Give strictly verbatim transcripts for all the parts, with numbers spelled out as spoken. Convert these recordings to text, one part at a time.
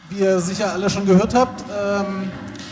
Wie ihr sicher alle schon gehört habt, ähm,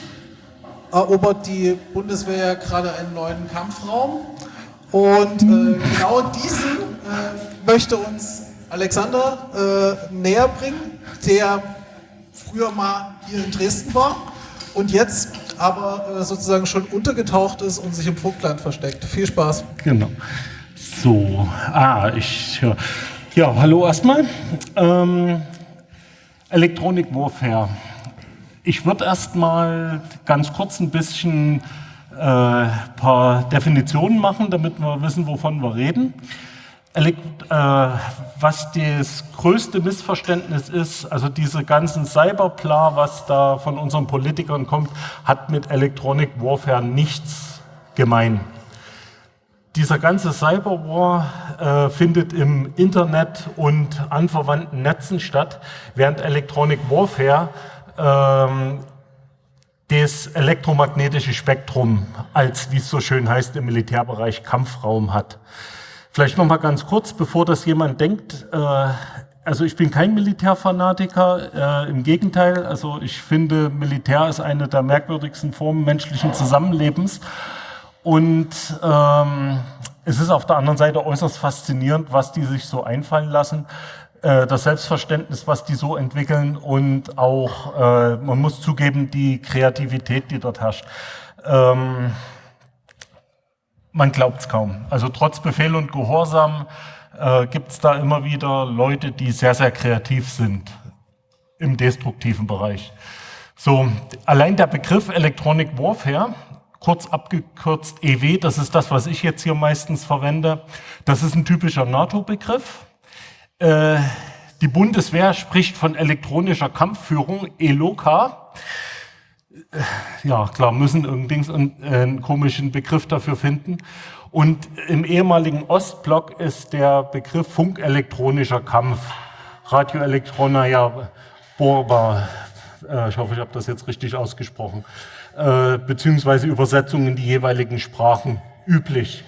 erobert die Bundeswehr ja gerade einen neuen Kampfraum. Und äh, genau diesen äh, möchte uns Alexander äh, näher bringen, der früher mal hier in Dresden war und jetzt aber äh, sozusagen schon untergetaucht ist und sich im Vogtland versteckt. Viel Spaß. Genau. So, ah, ich höre. Ja, hallo erstmal. Ähm, Electronic Warfare. Ich würde erstmal ganz kurz ein bisschen äh, paar Definitionen machen, damit wir wissen, wovon wir reden. Elekt äh, was das größte Missverständnis ist, also diese ganzen Cyberplar, was da von unseren Politikern kommt, hat mit Electronic Warfare nichts gemein. Dieser ganze Cyberwar äh, findet im Internet und anverwandten Netzen statt, während Electronic Warfare ähm, das elektromagnetische Spektrum als, wie es so schön heißt, im Militärbereich Kampfraum hat. Vielleicht noch mal ganz kurz, bevor das jemand denkt, äh, also ich bin kein Militärfanatiker, äh, im Gegenteil, also ich finde, Militär ist eine der merkwürdigsten Formen menschlichen Zusammenlebens. Und ähm, es ist auf der anderen Seite äußerst faszinierend, was die sich so einfallen lassen, äh, das Selbstverständnis, was die so entwickeln und auch, äh, man muss zugeben, die Kreativität, die dort herrscht. Ähm, man glaubt es kaum. Also trotz Befehl und Gehorsam äh, gibt es da immer wieder Leute, die sehr, sehr kreativ sind im destruktiven Bereich. So, allein der Begriff Electronic Warfare, kurz abgekürzt E W, das ist das, was ich jetzt hier meistens verwende. Das ist ein typischer NATO-Begriff. Äh, die Bundeswehr spricht von elektronischer Kampfführung, E L O K. Äh, ja, klar, müssen irgendwie einen, äh, einen komischen Begriff dafür finden. Und im ehemaligen Ostblock ist der Begriff funkelektronischer Kampf. Radioelektroner, ja, Borba. Äh, ich hoffe, ich habe das jetzt richtig ausgesprochen. Äh, beziehungsweise Übersetzungen in die jeweiligen Sprachen üblich.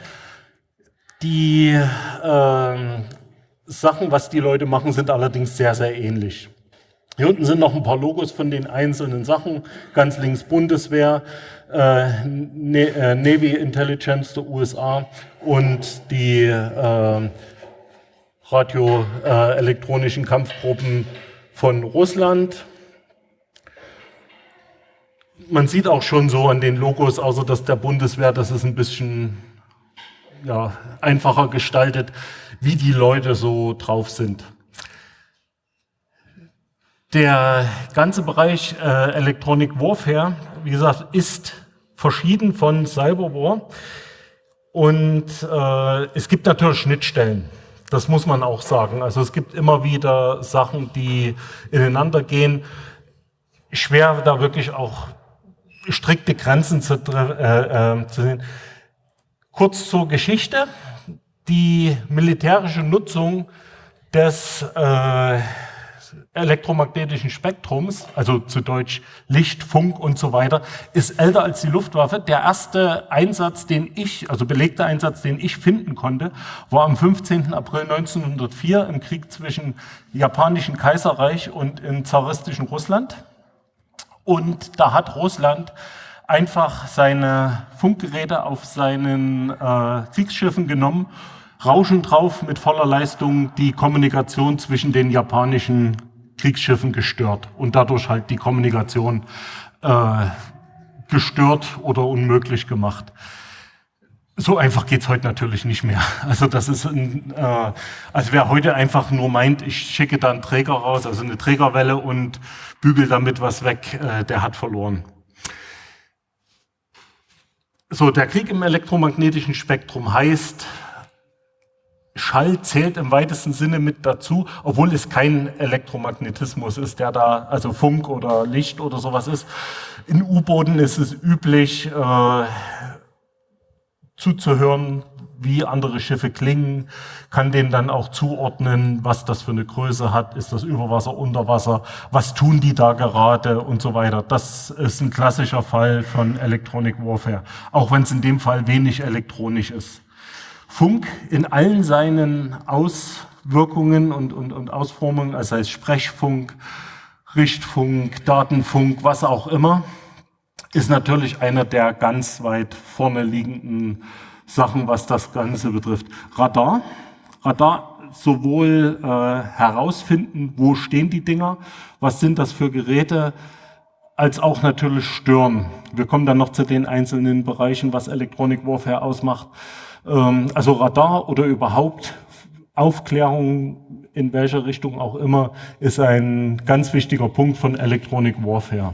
Die äh, Sachen, was die Leute machen, sind allerdings sehr, sehr ähnlich. Hier unten sind noch ein paar Logos von den einzelnen Sachen. Ganz links Bundeswehr, äh, ne äh, Navy Intelligence der U S A und die äh, radioelektronischen äh, Kampfgruppen von Russland. Man sieht auch schon so an den Logos, außer dass der Bundeswehr, das ist ein bisschen ja, einfacher gestaltet, wie die Leute so drauf sind. Der ganze Bereich äh, Electronic Warfare, wie gesagt, ist verschieden von Cyberwar und äh, es gibt natürlich Schnittstellen. Das muss man auch sagen. Also es gibt immer wieder Sachen, die ineinander gehen. Schwer da wirklich auch strikte Grenzen zu, äh, äh, zu sehen. Kurz zur Geschichte. Die militärische Nutzung des äh, elektromagnetischen Spektrums, also zu Deutsch Licht, Funk und so weiter, ist älter als die Luftwaffe. Der erste Einsatz, den ich, also belegte Einsatz, den ich finden konnte, war am fünfzehnten April neunzehnhundertvier im Krieg zwischen japanischen Kaiserreich und im zaristischen Russland. Und da hat Russland einfach seine Funkgeräte auf seinen äh, Kriegsschiffen genommen, rauschen drauf mit voller Leistung die Kommunikation zwischen den japanischen Kriegsschiffen gestört und dadurch halt die Kommunikation äh, gestört oder unmöglich gemacht. So einfach geht's heute natürlich nicht mehr. Also das ist, ein, äh, als wer heute einfach nur meint, ich schicke da einen Träger raus, also eine Trägerwelle und bügel damit was weg, äh, der hat verloren. So, der Krieg im elektromagnetischen Spektrum heißt, Schall zählt im weitesten Sinne mit dazu, obwohl es kein Elektromagnetismus ist, der da, also Funk oder Licht oder sowas ist. In U-Booten ist es üblich, äh, zuzuhören, wie andere Schiffe klingen, kann denen dann auch zuordnen, was das für eine Größe hat, ist das Überwasser, Unterwasser, was tun die da gerade und so weiter. Das ist ein klassischer Fall von Electronic Warfare, auch wenn es in dem Fall wenig elektronisch ist. Funk in allen seinen Auswirkungen und, und, und Ausformungen, also heißt Sprechfunk, Richtfunk, Datenfunk, was auch immer, ist natürlich einer der ganz weit vorne liegenden Sachen, was das Ganze betrifft. Radar, Radar sowohl äh, herausfinden, wo stehen die Dinger, was sind das für Geräte, als auch natürlich stören. Wir kommen dann noch zu den einzelnen Bereichen, was Electronic Warfare ausmacht. Ähm, also Radar oder überhaupt Aufklärung, in welcher Richtung auch immer, ist ein ganz wichtiger Punkt von Electronic Warfare.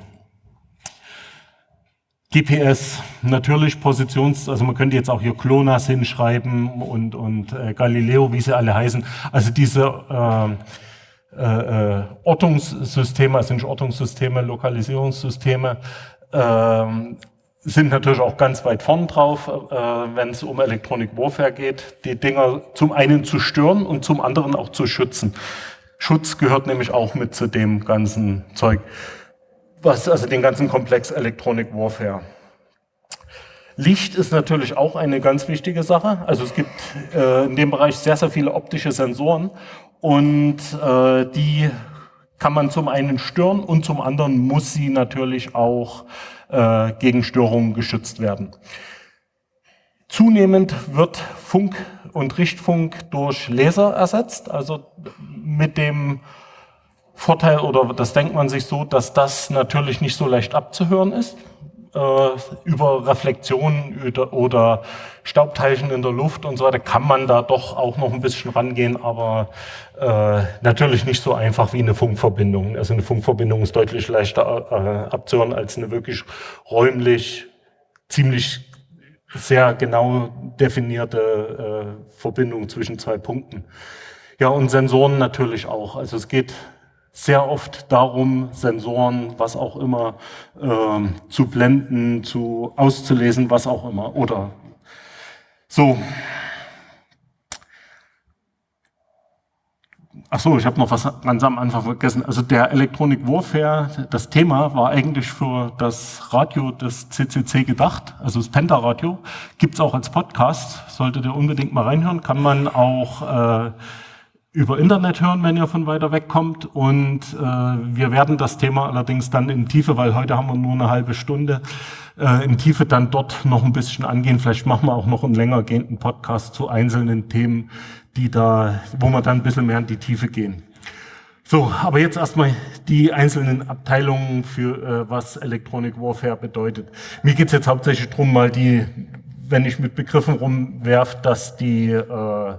G P S, natürlich Positions, also man könnte jetzt auch hier GLONASS hinschreiben und, und äh, Galileo, wie sie alle heißen. Also diese äh, äh, Ortungssysteme, also nicht Ortungssysteme, Lokalisierungssysteme, äh, sind natürlich auch ganz weit vorn drauf, äh, wenn es um Electronic Warfare geht, die Dinger zum einen zu stören und zum anderen auch zu schützen. Schutz gehört nämlich auch mit zu dem ganzen Zeug. Was, also den ganzen Komplex Electronic Warfare. Licht ist natürlich auch eine ganz wichtige Sache. Also es gibt äh, in dem Bereich sehr, sehr viele optische Sensoren und äh, die kann man zum einen stören und zum anderen muss sie natürlich auch äh, gegen Störungen geschützt werden. Zunehmend wird Funk und Richtfunk durch Laser ersetzt, also mit dem Vorteil, oder das denkt man sich so, dass das natürlich nicht so leicht abzuhören ist, äh, über Reflexionen oder, oder Staubteilchen in der Luft und so weiter kann man da doch auch noch ein bisschen rangehen, aber äh, natürlich nicht so einfach wie eine Funkverbindung. Also eine Funkverbindung ist deutlich leichter äh, abzuhören als eine wirklich räumlich ziemlich sehr genau definierte äh, Verbindung zwischen zwei Punkten. Ja, und Sensoren natürlich auch. Also es geht sehr oft darum, Sensoren, was auch immer, äh, zu blenden, zu auszulesen, was auch immer. Oder so. Ach so, ich habe noch was ganz am Anfang vergessen. Also der Electronic Warfare, das Thema war eigentlich für das Radio des C C C gedacht, also das Penta-Radio. Gibt's auch als Podcast, solltet ihr unbedingt mal reinhören. Kann man auch äh, über Internet hören, wenn ihr von weiter weg kommt. Und äh, wir werden das Thema allerdings dann in Tiefe, weil heute haben wir nur eine halbe Stunde, äh, in Tiefe dann dort noch ein bisschen angehen. Vielleicht machen wir auch noch einen länger gehenden Podcast zu einzelnen Themen, die da, wo wir dann ein bisschen mehr in die Tiefe gehen. So, aber jetzt erstmal die einzelnen Abteilungen für äh, was Electronic Warfare bedeutet. Mir geht's jetzt hauptsächlich drum, mal die, wenn ich mit Begriffen rumwerf, dass die äh,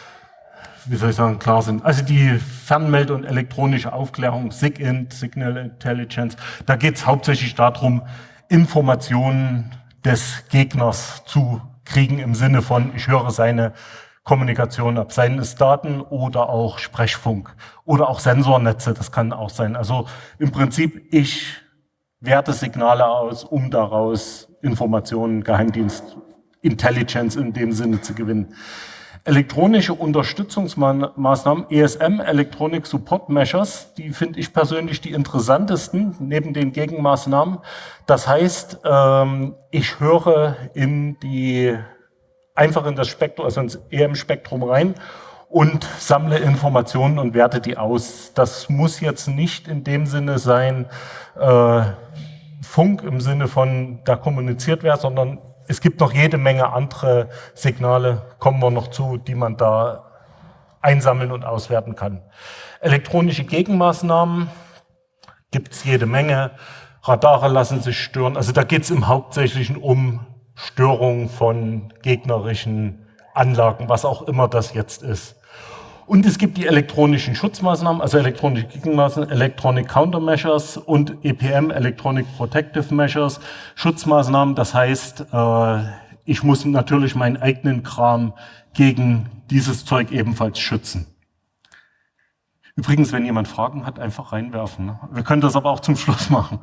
wie soll ich sagen, klar sind. Also die Fernmelde- und elektronische Aufklärung, SIGINT, Signal Intelligence, da geht es hauptsächlich darum, Informationen des Gegners zu kriegen im Sinne von, ich höre seine Kommunikation ab, seien es Daten oder auch Sprechfunk oder auch Sensornetze, das kann auch sein. Also im Prinzip, ich werte Signale aus, um daraus Informationen, Geheimdienst, Intelligence in dem Sinne zu gewinnen. Elektronische Unterstützungsmaßnahmen, E S M, Electronic Support Measures, die finde ich persönlich die interessantesten, neben den Gegenmaßnahmen. Das heißt, ich höre in die, einfach in das Spektrum, also ins E M-Spektrum rein und sammle Informationen und werte die aus. Das muss jetzt nicht in dem Sinne sein, äh, Funk im Sinne von, da kommuniziert wird, sondern es gibt noch jede Menge andere Signale, kommen wir noch zu, die man da einsammeln und auswerten kann. Elektronische Gegenmaßnahmen gibt es jede Menge. Radare lassen sich stören. Also da geht es im Hauptsächlichen um Störung von gegnerischen Anlagen, was auch immer das jetzt ist. Und es gibt die elektronischen Schutzmaßnahmen, also elektronische Gegenmaßnahmen, Electronic Countermeasures und E P M, Electronic Protective Measures, Schutzmaßnahmen. Das heißt, ich muss natürlich meinen eigenen Kram gegen dieses Zeug ebenfalls schützen. Übrigens, wenn jemand Fragen hat, einfach reinwerfen. Ne? Wir können das aber auch zum Schluss machen.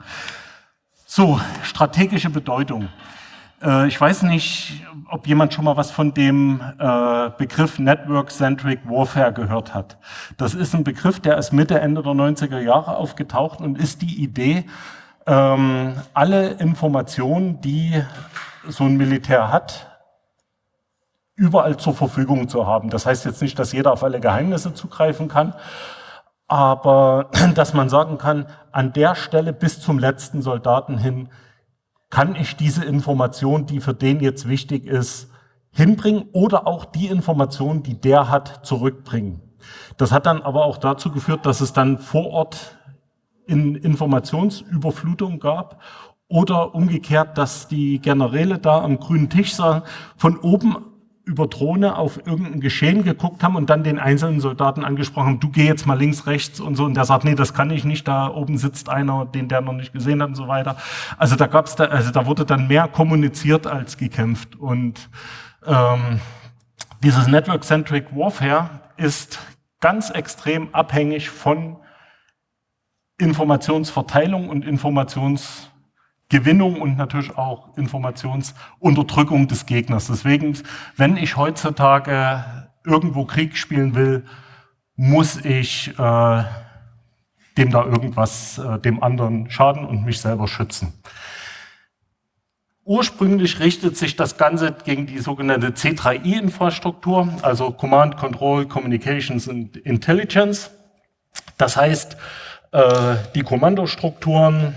So, strategische Bedeutung. Ich weiß nicht, ob jemand schon mal was von dem äh, Begriff Network-Centric Warfare gehört hat. Das ist ein Begriff, der ist Mitte, Ende der neunziger Jahre aufgetaucht und ist die Idee, ähm, alle Informationen, die so ein Militär hat, überall zur Verfügung zu haben. Das heißt jetzt nicht, dass jeder auf alle Geheimnisse zugreifen kann, aber dass man sagen kann, an der Stelle bis zum letzten Soldaten hin kann ich diese Information, die für den jetzt wichtig ist, hinbringen oder auch die Information, die der hat, zurückbringen. Das hat dann aber auch dazu geführt, dass es dann vor Ort in Informationsüberflutung gab oder umgekehrt, dass die Generäle da am grünen Tisch saßen, von oben über Drohne auf irgendein Geschehen geguckt haben und dann den einzelnen Soldaten angesprochen haben, du geh jetzt mal links, rechts und so. Und der sagt, nee, das kann ich nicht, da oben sitzt einer, den der noch nicht gesehen hat und so weiter. Also da gab's da, also da wurde dann mehr kommuniziert als gekämpft. Und ähm, dieses Network-Centric Warfare ist ganz extrem abhängig von Informationsverteilung und Informationsgewinnung und natürlich auch Informationsunterdrückung des Gegners. Deswegen, wenn ich heutzutage irgendwo Krieg spielen will, muss ich äh, dem da irgendwas, äh, dem anderen schaden und mich selber schützen. Ursprünglich richtet sich das Ganze gegen die sogenannte C drei I-Infrastruktur, also Command, Control, Communications und Intelligence. Das heißt, äh, die Kommandostrukturen,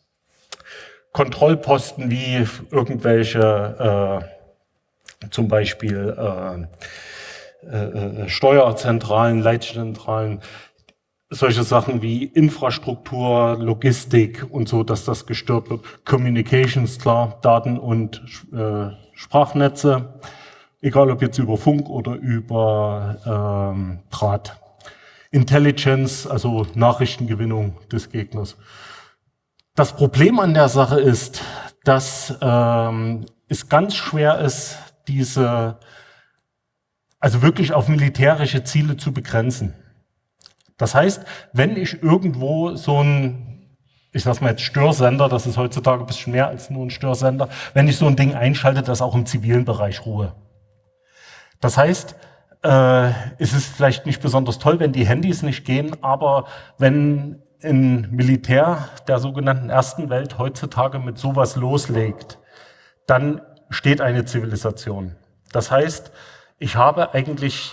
Kontrollposten wie irgendwelche, äh, zum Beispiel äh, äh, Steuerzentralen, Leitzentralen, solche Sachen wie Infrastruktur, Logistik und so, dass das gestört wird. Communications, klar, Daten- und äh, Sprachnetze, egal ob jetzt über Funk oder über ähm, Draht. Intelligence, also Nachrichtengewinnung des Gegners. Das Problem an der Sache ist, dass ähm, es ganz schwer ist, diese, also wirklich auf militärische Ziele zu begrenzen. Das heißt, wenn ich irgendwo so ein, ich sag's mal jetzt Störsender, das ist heutzutage ein bisschen mehr als nur ein Störsender, wenn ich so ein Ding einschalte, das auch im zivilen Bereich Ruhe. Das heißt, äh, es ist vielleicht nicht besonders toll, wenn die Handys nicht gehen, aber wenn ein Militär der sogenannten Ersten Welt heutzutage mit sowas loslegt, dann steht eine Zivilisation. Das heißt, ich habe eigentlich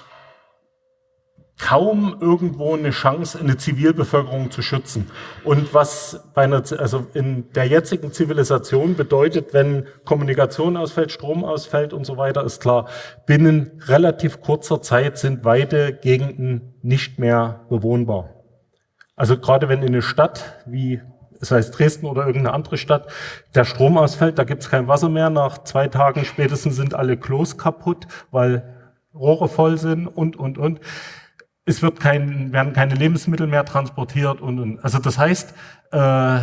kaum irgendwo eine Chance, eine Zivilbevölkerung zu schützen. Und was bei einer, also in der jetzigen Zivilisation bedeutet, wenn Kommunikation ausfällt, Strom ausfällt und so weiter, ist klar, binnen relativ kurzer Zeit sind weite Gegenden nicht mehr bewohnbar. Also gerade wenn in eine Stadt wie, das heißt Dresden oder irgendeine andere Stadt, der Strom ausfällt, da gibt es kein Wasser mehr, nach zwei Tagen spätestens sind alle Klos kaputt, weil Rohre voll sind und, und, und. Es wird kein, werden keine Lebensmittel mehr transportiert und, und. Also das heißt, äh,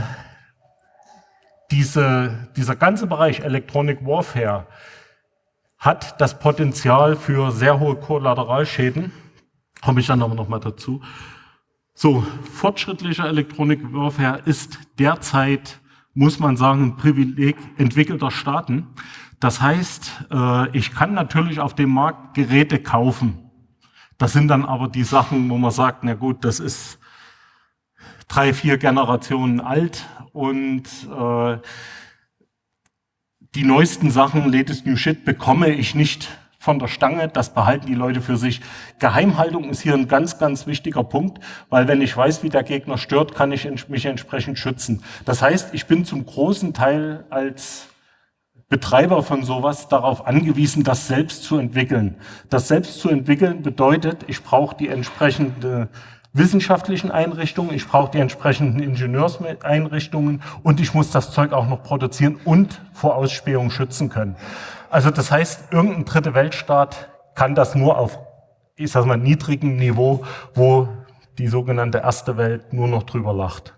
diese, dieser ganze Bereich Electronic Warfare hat das Potenzial für sehr hohe Kollateralschäden. Komme ich dann aber noch mal dazu. So, fortschrittlicher Electronic Warfare ist derzeit, muss man sagen, ein Privileg entwickelter Staaten. Das heißt, äh, ich kann natürlich auf dem Markt Geräte kaufen. Das sind dann aber die Sachen, wo man sagt, na gut, das ist drei, vier Generationen alt und äh, die neuesten Sachen, latest new shit, bekomme ich nicht von der Stange. Das behalten die Leute für sich. Geheimhaltung ist hier ein ganz, ganz wichtiger Punkt, weil wenn ich weiß, wie der Gegner stört, kann ich mich entsprechend schützen. Das heißt, ich bin zum großen Teil als Betreiber von sowas darauf angewiesen, das selbst zu entwickeln. Das selbst zu entwickeln bedeutet, ich brauche die entsprechenden wissenschaftlichen Einrichtungen, ich brauche die entsprechenden Ingenieurseinrichtungen und ich muss das Zeug auch noch produzieren und vor Ausspähung schützen können. Also das heißt, irgendein dritte Weltstaat kann das nur auf, ich sag mal, niedrigem Niveau, wo die sogenannte Erste Welt nur noch drüber lacht.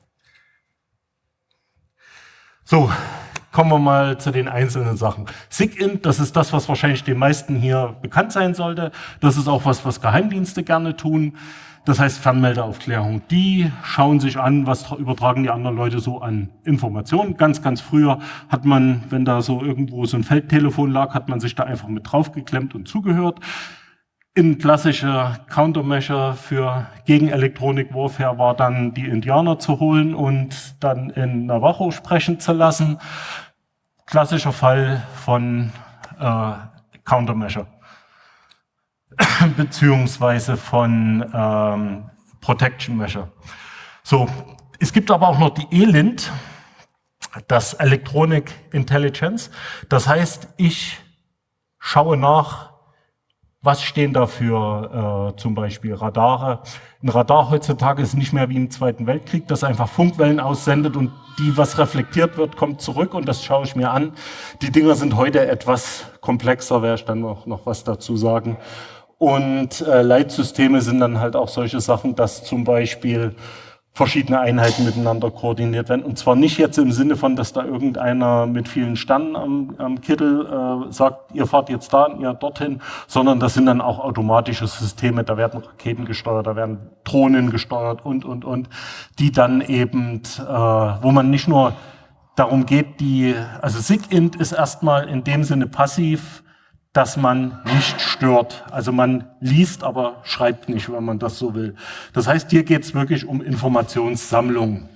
So. Kommen wir mal zu den einzelnen Sachen. SIGINT, das ist das, was wahrscheinlich den meisten hier bekannt sein sollte. Das ist auch was, was Geheimdienste gerne tun. Das heißt Fernmeldeaufklärung. Die schauen sich an, was übertragen die anderen Leute so an Informationen. Ganz, ganz früher hat man, wenn da so irgendwo so ein Feldtelefon lag, hat man sich da einfach mit draufgeklemmt und zugehört. Ein klassischer Countermeasure für gegen Electronic Warfare war dann, die Indianer zu holen und dann in Navajo sprechen zu lassen. Klassischer Fall von äh, Countermeasure. Beziehungsweise von ähm, Protection Measure. So, es gibt aber auch noch die E L I N T, das Electronic Intelligence. Das heißt, ich schaue nach, was stehen da für äh, zum Beispiel Radare. Ein Radar heutzutage ist nicht mehr wie im Zweiten Weltkrieg, das einfach Funkwellen aussendet und die, was reflektiert wird, kommt zurück und das schaue ich mir an. Die Dinger sind heute etwas komplexer, werde ich dann noch, noch was dazu sagen. Und äh, Leitsysteme sind dann halt auch solche Sachen, dass zum Beispiel verschiedene Einheiten miteinander koordiniert werden. Und zwar nicht jetzt im Sinne von, dass da irgendeiner mit vielen Sternen am, am Kittel äh, sagt, ihr fahrt jetzt da und ihr dorthin, sondern das sind dann auch automatische Systeme, da werden Raketen gesteuert, da werden Drohnen gesteuert und, und, und, die dann eben, äh, wo man nicht nur darum geht, die, also SIGINT ist erstmal in dem Sinne passiv, dass man nicht stört. Also man liest, aber schreibt nicht, wenn man das so will. Das heißt, hier geht es wirklich um Informationssammlung.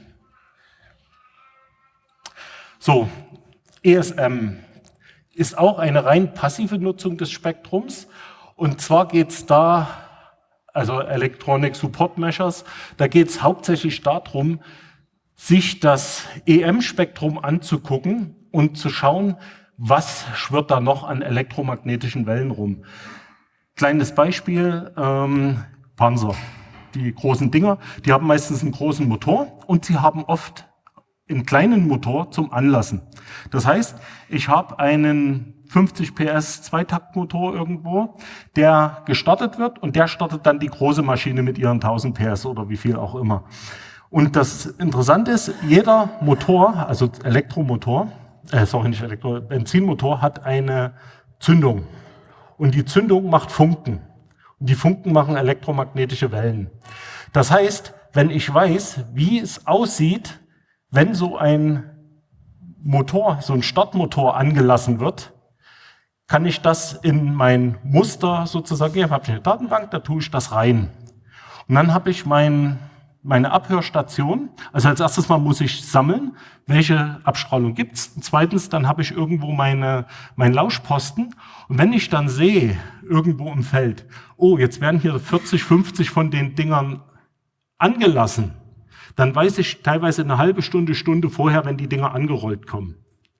So, E S M ist auch eine rein passive Nutzung des Spektrums. Und zwar geht es da, also Electronic Support Measures, da geht es hauptsächlich darum, sich das E M-Spektrum anzugucken und zu schauen, was schwirrt da noch an elektromagnetischen Wellen rum? Kleines Beispiel, ähm, Panzer. Die großen Dinger, die haben meistens einen großen Motor und sie haben oft einen kleinen Motor zum Anlassen. Das heißt, ich habe einen fünfzig P S Zweitaktmotor irgendwo, der gestartet wird und der startet dann die große Maschine mit ihren tausend P S oder wie viel auch immer. Und das Interessante ist, jeder Motor, also Elektromotor, Äh, sorry, nicht Elektro, Benzinmotor hat eine Zündung. Und die Zündung macht Funken. Und die Funken machen elektromagnetische Wellen. Das heißt, wenn ich weiß, wie es aussieht, wenn so ein Motor, so ein Startmotor angelassen wird, kann ich das in mein Muster sozusagen geben. Habe ich eine Datenbank, da tue ich das rein. Und dann habe ich mein meine Abhörstation, also als erstes mal muss ich sammeln, welche Abstrahlung gibt's. Und zweitens, dann habe ich irgendwo meine, mein Lauschposten. Und wenn ich dann sehe, irgendwo im Feld, oh, jetzt werden hier vierzig, fünfzig von den Dingern angelassen, dann weiß ich teilweise eine halbe Stunde, Stunde vorher, wenn die Dinger angerollt kommen.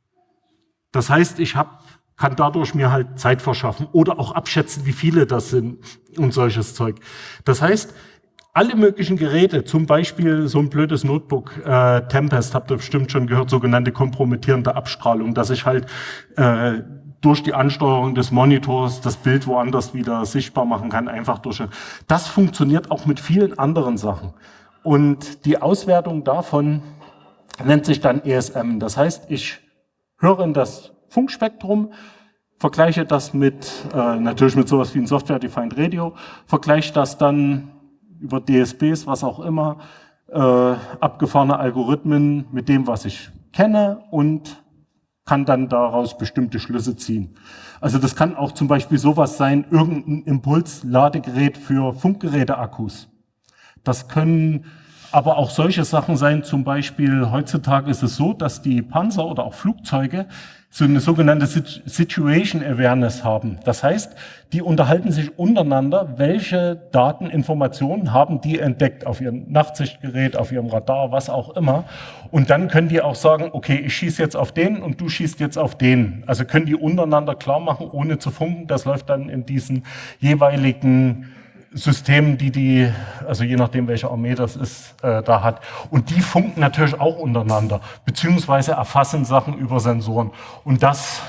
Das heißt, ich hab, kann dadurch mir halt Zeit verschaffen oder auch abschätzen, wie viele das sind und solches Zeug. Das heißt, alle möglichen Geräte, zum Beispiel so ein blödes Notebook, äh, Tempest, habt ihr bestimmt schon gehört, sogenannte kompromittierende Abstrahlung, dass ich halt äh, durch die Ansteuerung des Monitors das Bild woanders wieder sichtbar machen kann, einfach durch. Das funktioniert auch mit vielen anderen Sachen. Und die Auswertung davon nennt sich dann E S M. Das heißt, ich höre in das Funkspektrum, vergleiche das mit, äh, natürlich mit sowas wie ein Software-Defined Radio, vergleiche das dann über D S Bs, was auch immer, äh, abgefahrene Algorithmen mit dem, was ich kenne und kann dann daraus bestimmte Schlüsse ziehen. Also das kann auch zum Beispiel sowas sein, irgendein Impulsladegerät für Funkgeräteakkus. Das können aber auch solche Sachen sein, zum Beispiel heutzutage ist es so, dass die Panzer oder auch Flugzeuge so eine sogenannte Situation Awareness haben. Das heißt, die unterhalten sich untereinander, welche Daten, Informationen haben die entdeckt auf ihrem Nachtsichtgerät, auf ihrem Radar, was auch immer. Und dann können die auch sagen, okay, ich schieße jetzt auf den und du schießt jetzt auf den. Also können die untereinander klar machen, ohne zu funken. Das läuft dann in diesen jeweiligen Systemen, die die, also je nachdem welche Armee das ist, äh, da hat. Und die funken natürlich auch untereinander, beziehungsweise erfassen Sachen über Sensoren. Und das,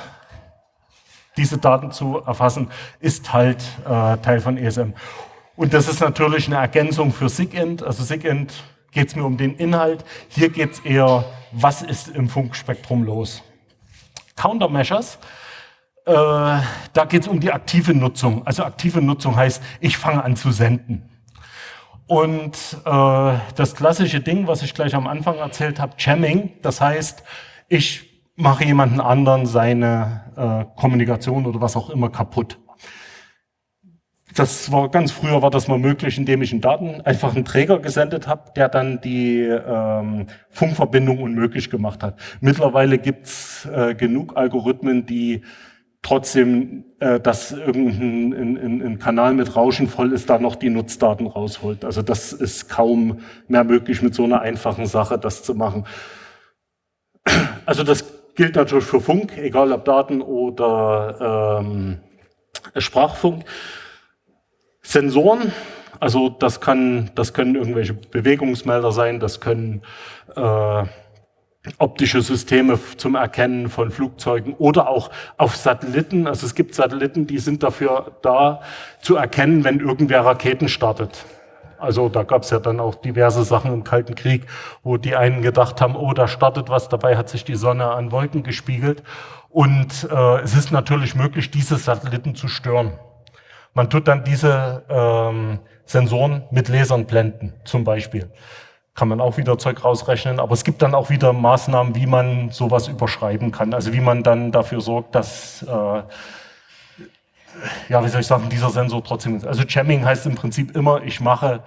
diese Daten zu erfassen, ist halt äh, Teil von E S M. Und das ist natürlich eine Ergänzung für SIGINT. Also SIGINT geht es mir um den Inhalt. Hier geht es eher, was ist im Funkspektrum los. Countermeasures. Äh, da geht es um die aktive Nutzung. Also aktive Nutzung heißt, ich fange an zu senden. Und äh, das klassische Ding, was ich gleich am Anfang erzählt habe, Jamming, das heißt, ich mache jemanden anderen seine äh, Kommunikation oder was auch immer kaputt. Das war ganz früher war das mal möglich, indem ich einen Daten einfach einen Träger gesendet habe, der dann die ähm, Funkverbindung unmöglich gemacht hat. Mittlerweile gibt's äh, genug Algorithmen, die trotzdem, äh, dass irgendein ein, ein, ein Kanal mit Rauschen voll ist, da noch die Nutzdaten rausholt. Also das ist kaum mehr möglich mit so einer einfachen Sache, das zu machen. Also das gilt natürlich für Funk, egal ob Daten oder ähm, Sprachfunk. Sensoren, also das kann, das können irgendwelche Bewegungsmelder sein, das können äh, optische Systeme zum Erkennen von Flugzeugen oder auch auf Satelliten. Also es gibt Satelliten, die sind dafür da, zu erkennen, wenn irgendwer Raketen startet. Also da gab es ja dann auch diverse Sachen im Kalten Krieg, wo die einen gedacht haben, oh, da startet was, dabei hat sich die Sonne an Wolken gespiegelt. Und äh, es ist natürlich möglich, diese Satelliten zu stören. Man tut dann diese ähm, Sensoren mit Lasern blenden, zum Beispiel. Kann man auch wieder Zeug rausrechnen, aber es gibt dann auch wieder Maßnahmen, wie man sowas überschreiben kann. Also wie man dann dafür sorgt, dass, äh, ja, wie soll ich sagen, dieser Sensor trotzdem ist. Also Jamming heißt im Prinzip immer, ich mache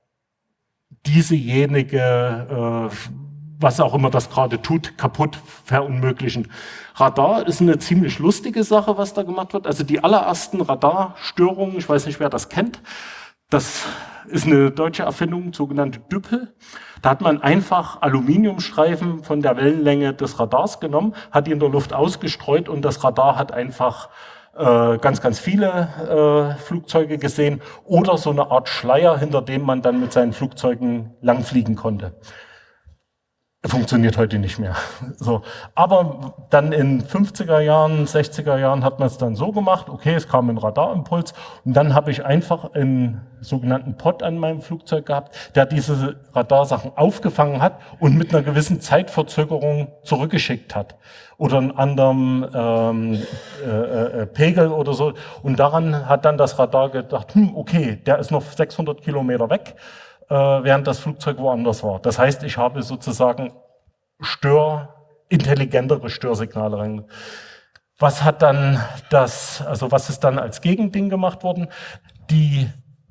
diesejenige, äh, was auch immer das gerade tut, kaputt, verunmöglichen. Radar ist eine ziemlich lustige Sache, was da gemacht wird. Also die allerersten Radarstörungen, ich weiß nicht, wer das kennt, das ist eine deutsche Erfindung, sogenannte Düppel. Da hat man einfach Aluminiumstreifen von der Wellenlänge des Radars genommen, hat die in der Luft ausgestreut und das Radar hat einfach äh, ganz, ganz viele äh, Flugzeuge gesehen oder so eine Art Schleier, hinter dem man dann mit seinen Flugzeugen langfliegen konnte. Funktioniert heute nicht mehr. So. Aber dann in fünfziger Jahren, sechziger Jahren hat man es dann so gemacht, okay, es kam ein Radarimpuls und dann habe ich einfach einen sogenannten Pod an meinem Flugzeug gehabt, der diese Radarsachen aufgefangen hat und mit einer gewissen Zeitverzögerung zurückgeschickt hat. Oder einen anderen ähm, äh, äh, Pegel oder so. Und daran hat dann das Radar gedacht, hm, okay, der ist noch sechshundert Kilometer weg, während das Flugzeug woanders war. Das heißt, ich habe sozusagen Stör, intelligentere Störsignale rein. Was hat dann das, also was ist dann als Gegending gemacht worden? Die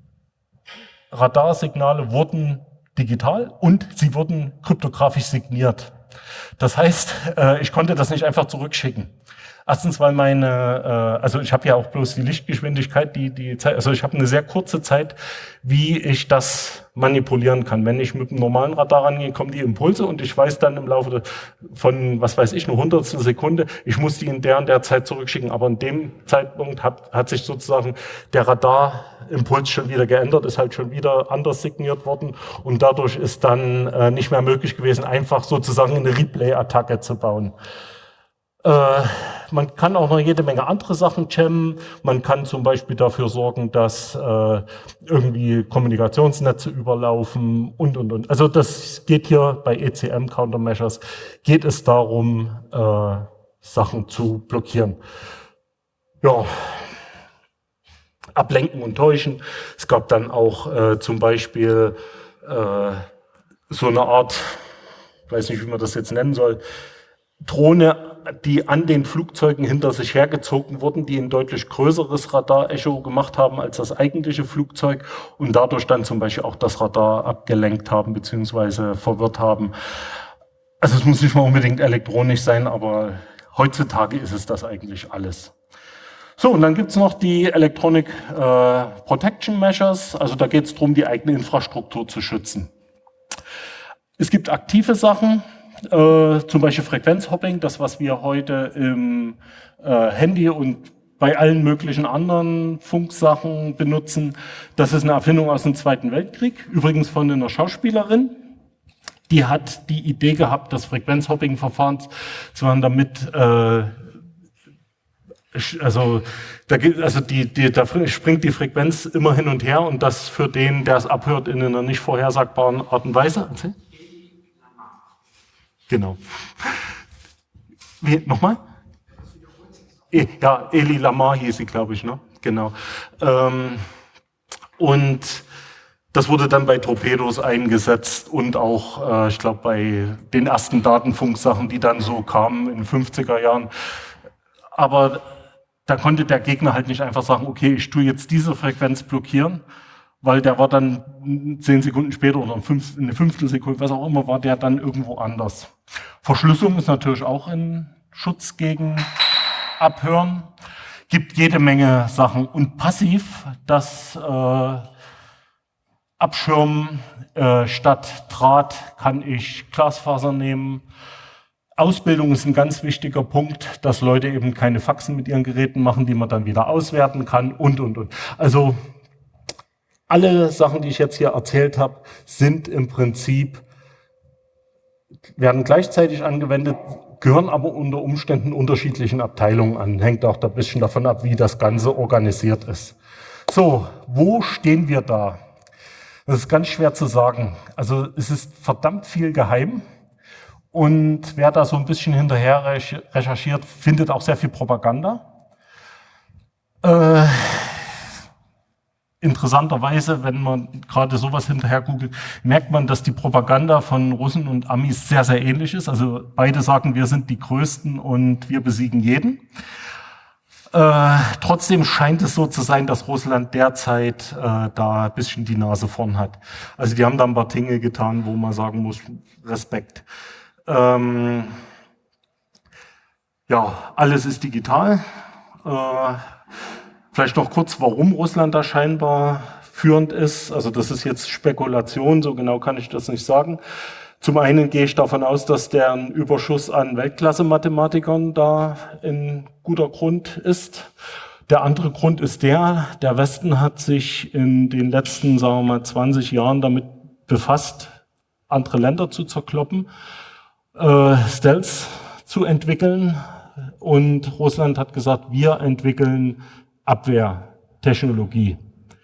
Radarsignale wurden digital und sie wurden kryptografisch signiert. Das heißt, ich konnte das nicht einfach zurückschicken. Erstens, weil meine, also ich habe ja auch bloß die Lichtgeschwindigkeit, die die Zeit, also ich habe eine sehr kurze Zeit, wie ich das manipulieren kann. Wenn ich mit einem normalen Radar rangehe, kommen die Impulse und ich weiß dann im Laufe von, was weiß ich, eine hundertstel Sekunde, ich muss die in der und der Zeit zurückschicken. Aber in dem Zeitpunkt hat, hat sich sozusagen der Radarimpuls schon wieder geändert, ist halt schon wieder anders signiert worden und dadurch ist dann äh, nicht mehr möglich gewesen, einfach sozusagen eine Replay-Attacke zu bauen. Äh, man kann auch noch jede Menge andere Sachen jammen. Man kann zum Beispiel dafür sorgen, dass äh, irgendwie Kommunikationsnetze überlaufen und, und, und. Also das geht hier bei E C M Countermeasures, geht es darum, äh, Sachen zu blockieren. Ja, ablenken und täuschen. Es gab dann auch äh, zum Beispiel äh, so eine Art, ich weiß nicht, wie man das jetzt nennen soll, Drohne, die an den Flugzeugen hinter sich hergezogen wurden, die ein deutlich größeres Radar-Echo gemacht haben als das eigentliche Flugzeug und dadurch dann zum Beispiel auch das Radar abgelenkt haben beziehungsweise verwirrt haben. Also es muss nicht mal unbedingt elektronisch sein, aber heutzutage ist es das eigentlich alles. So, und dann gibt's noch die Electronic äh, Protection Measures, also da geht es darum, die eigene Infrastruktur zu schützen. Es gibt aktive Sachen, Äh, zum Beispiel Frequenzhopping, das, was wir heute im äh, Handy und bei allen möglichen anderen Funksachen benutzen. Das ist eine Erfindung aus dem Zweiten Weltkrieg, übrigens von einer Schauspielerin. Die hat die Idee gehabt, das Frequenzhopping-Verfahren zu machen, damit äh, also, da, also die, die, da springt die Frequenz immer hin und her und das für den, der es abhört, in einer nicht vorhersagbaren Art und Weise. Erzähl? Genau. Wie, nochmal? E, ja, Elie Lamar hieß sie, glaube ich, ne? Genau. Ähm, und das wurde dann bei Torpedos eingesetzt und auch, äh, ich glaube, bei den ersten Datenfunksachen, die dann so kamen in den fünfziger Jahren. Aber da konnte der Gegner halt nicht einfach sagen, okay, ich tue jetzt diese Frequenz blockieren, weil der war dann zehn Sekunden später oder eine Fünftelsekunde, was auch immer, war der dann irgendwo anders. Verschlüsselung ist natürlich auch ein Schutz gegen abhören, gibt jede Menge Sachen. Und passiv, das äh, Abschirmen äh, statt Draht kann ich Glasfaser nehmen. Ausbildung ist ein ganz wichtiger Punkt, dass Leute eben keine Faxen mit ihren Geräten machen, die man dann wieder auswerten kann und, und, und. Also alle Sachen, die ich jetzt hier erzählt habe, sind im Prinzip, werden gleichzeitig angewendet, gehören aber unter Umständen unterschiedlichen Abteilungen an. Hängt auch ein bisschen davon ab, wie das Ganze organisiert ist. So, wo stehen wir da? Das ist ganz schwer zu sagen. Also es ist verdammt viel geheim. Und wer da so ein bisschen hinterher recherchiert, findet auch sehr viel Propaganda. Äh, interessanterweise, wenn man gerade sowas hinterher googelt, merkt man, dass die Propaganda von Russen und Amis sehr, sehr ähnlich ist. Also beide sagen, wir sind die Größten und wir besiegen jeden. Äh, trotzdem scheint es so zu sein, dass Russland derzeit äh, da ein bisschen die Nase vorn hat. Also die haben da ein paar Dinge getan, wo man sagen muss, Respekt. Ähm, ja, alles ist digital. Äh, vielleicht noch kurz, warum Russland da scheinbar führend ist. Also das ist jetzt Spekulation, so genau kann ich das nicht sagen. Zum einen gehe ich davon aus, dass deren Überschuss an Weltklasse-Mathematikern da ein guter Grund ist. Der andere Grund ist der, der Westen hat sich in den letzten, sagen wir mal, zwanzig Jahren damit befasst, andere Länder zu zerkloppen, äh, Stealth zu entwickeln. Und Russland hat gesagt, wir entwickeln Abwehrtechnologie.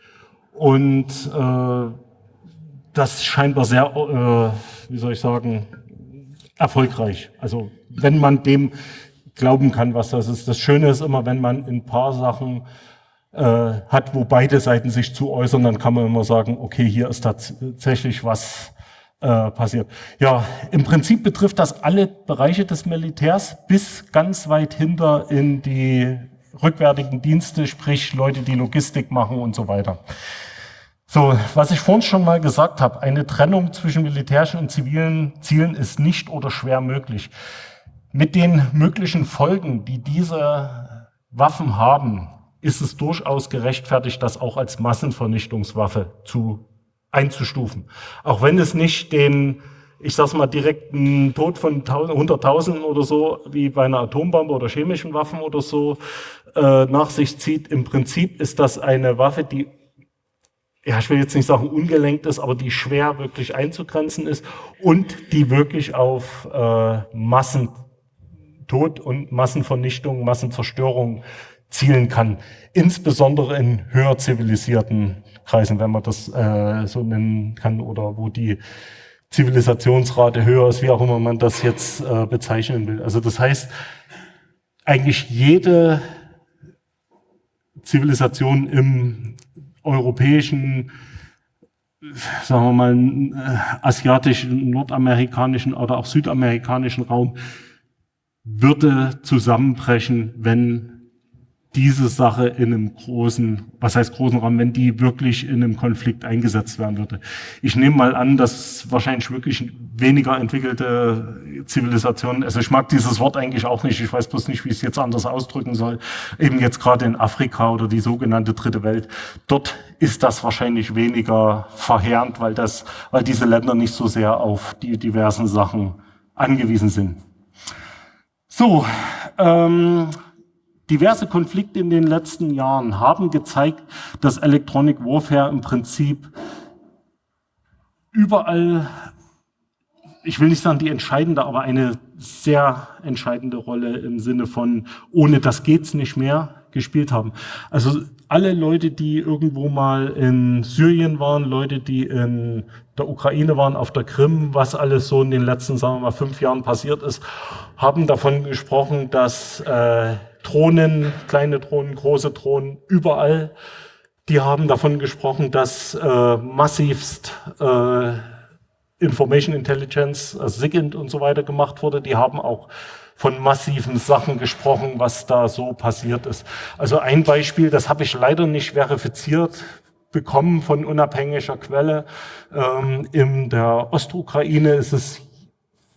Und äh, das scheinbar sehr, äh, wie soll ich sagen, erfolgreich. Also wenn man dem glauben kann, was das ist. Das Schöne ist immer, wenn man ein paar Sachen äh, hat, wo beide Seiten sich zu äußern, dann kann man immer sagen, okay, hier ist tatsächlich was äh, passiert. Ja, im Prinzip betrifft das alle Bereiche des Militärs bis ganz weit hinter in die rückwärtigen Dienste, sprich Leute, die Logistik machen und so weiter. So, was ich vorhin schon mal gesagt habe, eine Trennung zwischen militärischen und zivilen Zielen ist nicht oder schwer möglich. Mit den möglichen Folgen, die diese Waffen haben, ist es durchaus gerechtfertigt, das auch als Massenvernichtungswaffe zu einzustufen. Auch wenn es nicht den, ich sag's mal, direkten Tod von hunderttausenden oder so, wie bei einer Atombombe oder chemischen Waffen oder so, äh, nach sich zieht. Im Prinzip ist das eine Waffe, die, ja, ich will jetzt nicht sagen ungelenkt ist, aber die schwer wirklich einzugrenzen ist und die wirklich auf äh, Massentod und Massenvernichtung, Massenzerstörung zielen kann. Insbesondere in höher zivilisierten Kreisen, wenn man das äh, so nennen kann, oder wo die Zivilisationsrate höher ist, wie auch immer man das jetzt äh, bezeichnen will. Also das heißt, eigentlich jede Zivilisation im europäischen, sagen wir mal, äh, asiatischen, nordamerikanischen oder auch südamerikanischen Raum würde zusammenbrechen, wenn diese Sache in einem großen, was heißt großen Rahmen, wenn die wirklich in einem Konflikt eingesetzt werden würde. Ich nehme mal an, dass wahrscheinlich wirklich weniger entwickelte Zivilisationen, also ich mag dieses Wort eigentlich auch nicht, ich weiß bloß nicht, wie ich es jetzt anders ausdrücken soll, eben jetzt gerade in Afrika oder die sogenannte Dritte Welt, dort ist das wahrscheinlich weniger verheerend, weil das, weil diese Länder nicht so sehr auf die diversen Sachen angewiesen sind. So, ähm, diverse Konflikte in den letzten Jahren haben gezeigt, dass Electronic Warfare im Prinzip überall, ich will nicht sagen die entscheidende, aber eine sehr entscheidende Rolle im Sinne von ohne das geht's nicht mehr gespielt haben. Also alle Leute, die irgendwo mal in Syrien waren, Leute, die in der Ukraine waren, auf der Krim, was alles so in den letzten, sagen wir mal, fünf Jahren passiert ist, haben davon gesprochen, dass äh, Drohnen, kleine Drohnen, große Drohnen, überall, die haben davon gesprochen, dass äh, massivst äh, Information Intelligence, also SIGINT und so weiter gemacht wurde. Die haben auch von massiven Sachen gesprochen, was da so passiert ist. Also ein Beispiel, das habe ich leider nicht verifiziert bekommen von unabhängiger Quelle. Ähm, in der Ostukraine ist es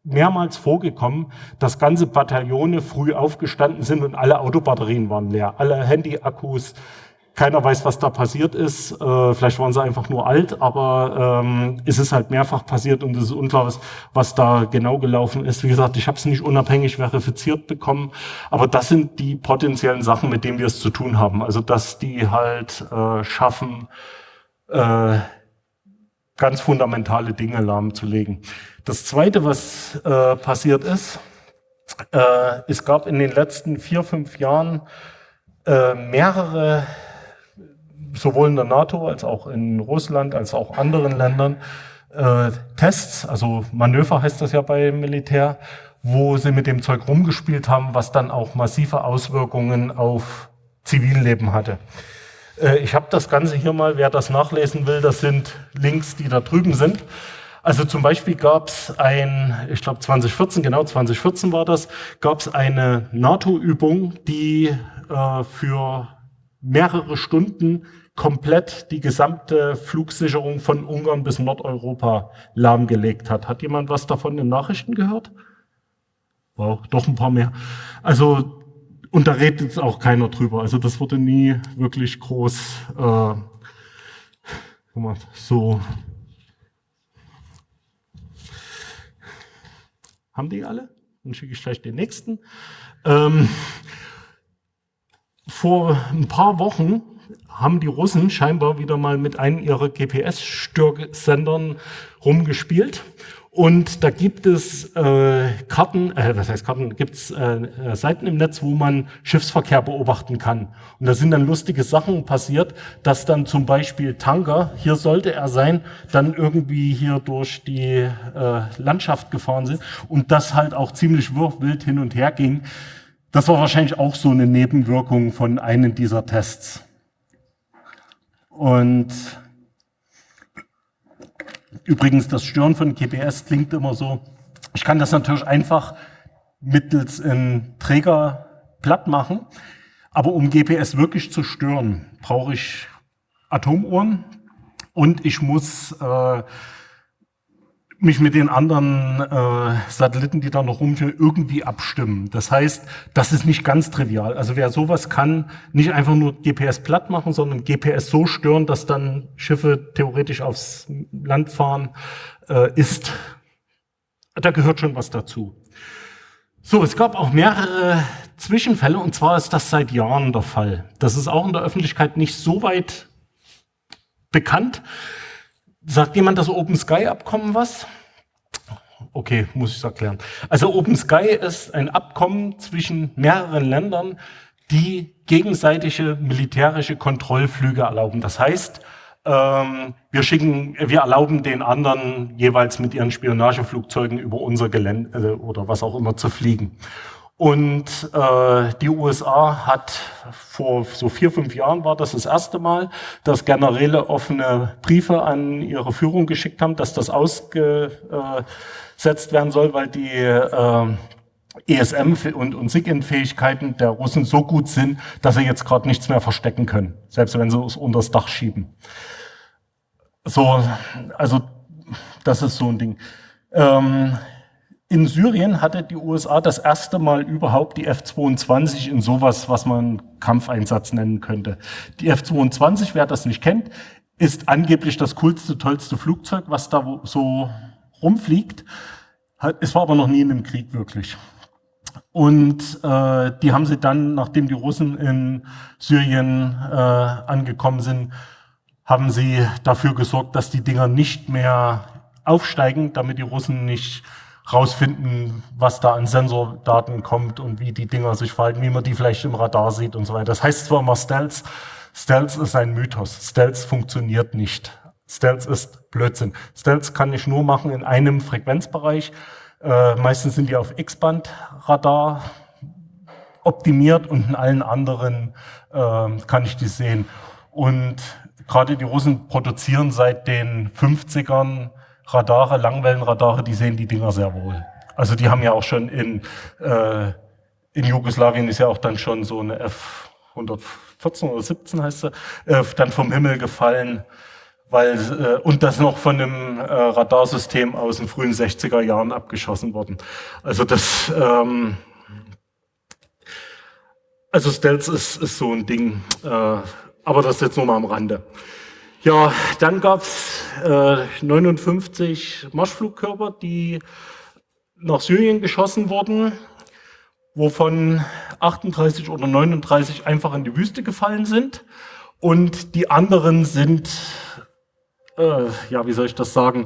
mehrmals vorgekommen, dass ganze Bataillone früh aufgestanden sind und alle Autobatterien waren leer, alle Handy-Akkus. Keiner weiß, was da passiert ist. Äh, vielleicht waren sie einfach nur alt, aber ähm, es ist halt mehrfach passiert und es ist unklar, was, was da genau gelaufen ist. Wie gesagt, ich habe es nicht unabhängig verifiziert bekommen, aber das sind die potenziellen Sachen, mit denen wir es zu tun haben. Also dass die halt äh, schaffen, äh, ganz fundamentale Dinge lahmzulegen. Das Zweite, was äh, passiert ist, äh, es gab in den letzten vier, fünf Jahren äh, mehrere, sowohl in der NATO als auch in Russland, als auch anderen Ländern, äh, Tests, also Manöver heißt das ja beim Militär, wo sie mit dem Zeug rumgespielt haben, was dann auch massive Auswirkungen auf Zivilleben hatte. Äh, ich habe das Ganze hier mal, wer das nachlesen will, das sind Links, die da drüben sind. Also zum Beispiel gab es ein, ich glaube zwanzig vierzehn, genau zwanzig vierzehn war das, gab es eine NATO-Übung, die äh, für mehrere Stunden komplett die gesamte Flugsicherung von Ungarn bis Nordeuropa lahmgelegt hat. Hat jemand was davon in den Nachrichten gehört? Wow, doch ein paar mehr. Also, und da redet jetzt auch keiner drüber. Also das wurde nie wirklich groß äh, so. Haben die alle? Dann schicke ich gleich den nächsten. Ähm, vor ein paar Wochen haben die Russen scheinbar wieder mal mit einem ihrer G P S-Störsendern rumgespielt. Und da gibt es äh, Karten, äh, was heißt Karten, gibt es äh, Seiten im Netz, wo man Schiffsverkehr beobachten kann. Und da sind dann lustige Sachen passiert, dass dann zum Beispiel Tanker, hier sollte er sein, dann irgendwie hier durch die äh, Landschaft gefahren sind und das halt auch ziemlich wild hin und her ging. Das war wahrscheinlich auch so eine Nebenwirkung von einem dieser Tests. Und übrigens, das Stören von G P S klingt immer so, ich kann das natürlich einfach mittels einem Träger platt machen, aber um G P S wirklich zu stören, brauche ich Atomuhren und ich muss äh, mich mit den anderen äh, Satelliten, die da noch rumführen, irgendwie abstimmen. Das heißt, das ist nicht ganz trivial. Also wer sowas kann, nicht einfach nur G P S platt machen, sondern G P S so stören, dass dann Schiffe theoretisch aufs Land fahren, äh, ist, da gehört schon was dazu. So, es gab auch mehrere Zwischenfälle und zwar ist das seit Jahren der Fall. Das ist auch in der Öffentlichkeit nicht so weit bekannt. Sagt jemand das Open Sky Abkommen was? Okay, muss ich es erklären. Also Open Sky ist ein Abkommen zwischen mehreren Ländern, die gegenseitige militärische Kontrollflüge erlauben. Das heißt, ähm, wir schicken, wir erlauben den anderen jeweils mit ihren Spionageflugzeugen über unser Gelände äh, oder was auch immer zu fliegen. Und äh, die U S A hat vor so vier, fünf Jahren war das das erste Mal, dass Generäle offene Briefe an ihre Führung geschickt haben, dass das ausgesetzt werden soll, weil die äh, E S M und, und S I G I N-Fähigkeiten der Russen so gut sind, dass sie jetzt gerade nichts mehr verstecken können, selbst wenn sie es unter das Dach schieben. So, also das ist so ein Ding. Ähm, In Syrien hatte die U S A das erste Mal überhaupt die F zweiundzwanzig in sowas, was man Kampfeinsatz nennen könnte. Die F zweiundzwanzig, wer das nicht kennt, ist angeblich das coolste, tollste Flugzeug, was da so rumfliegt. Es war aber noch nie in einem Krieg wirklich. Und äh, die haben sie dann, nachdem die Russen in Syrien äh, angekommen sind, haben sie dafür gesorgt, dass die Dinger nicht mehr aufsteigen, damit die Russen nicht rausfinden, was da an Sensordaten kommt und wie die Dinger sich verhalten, wie man die vielleicht im Radar sieht und so weiter. Das heißt zwar immer Stealth, Stealth ist ein Mythos. Stealth funktioniert nicht. Stealth ist Blödsinn. Stealth kann ich nur machen in einem Frequenzbereich. Äh, meistens sind die auf X-Band-Radar optimiert und in allen anderen äh, kann ich die sehen. Und gerade die Russen produzieren seit den fünfzigern Radare, Langwellenradare, die sehen die Dinger sehr wohl. Also die haben ja auch schon in, äh, in Jugoslawien ist ja auch dann schon so eine F hundertvierzehn oder siebzehn heißt sie, äh, dann vom Himmel gefallen, weil, äh, und das noch von einem äh, Radarsystem aus den frühen sechziger Jahren abgeschossen worden. Also das, ähm, also Stealth ist, ist so ein Ding, äh, aber das jetzt nur mal am Rande. Ja, dann gab's äh, neunundfünfzig Marschflugkörper, die nach Syrien geschossen wurden, wovon achtunddreißig oder neununddreißig einfach in die Wüste gefallen sind. Und die anderen sind, äh, ja, wie soll ich das sagen,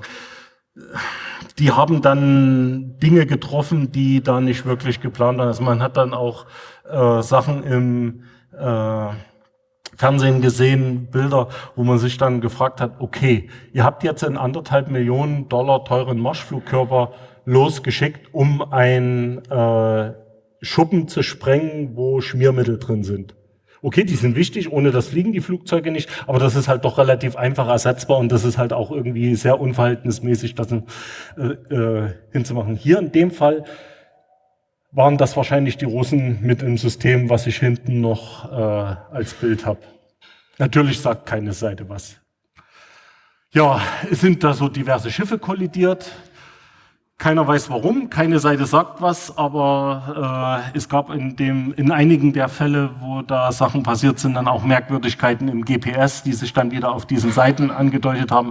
die haben dann Dinge getroffen, die da nicht wirklich geplant waren. Also man hat dann auch äh, Sachen im äh, Fernsehen gesehen, Bilder, wo man sich dann gefragt hat, okay, ihr habt jetzt einen anderthalb Millionen Dollar teuren Marschflugkörper losgeschickt, um ein äh, Schuppen zu sprengen, wo Schmiermittel drin sind. Okay, die sind wichtig, ohne das fliegen die Flugzeuge nicht, aber das ist halt doch relativ einfach ersetzbar und das ist halt auch irgendwie sehr unverhältnismäßig, das äh, äh, hinzumachen. Hier in dem Fall waren das wahrscheinlich die Russen mit im System, was ich hinten noch äh, als Bild habe. Natürlich sagt keine Seite was. Ja, es sind da so diverse Schiffe kollidiert. Keiner weiß warum, keine Seite sagt was, aber äh, es gab in, dem, in einigen der Fälle, wo da Sachen passiert sind, dann auch Merkwürdigkeiten im G P S, die sich dann wieder auf diesen Seiten angedeutet haben.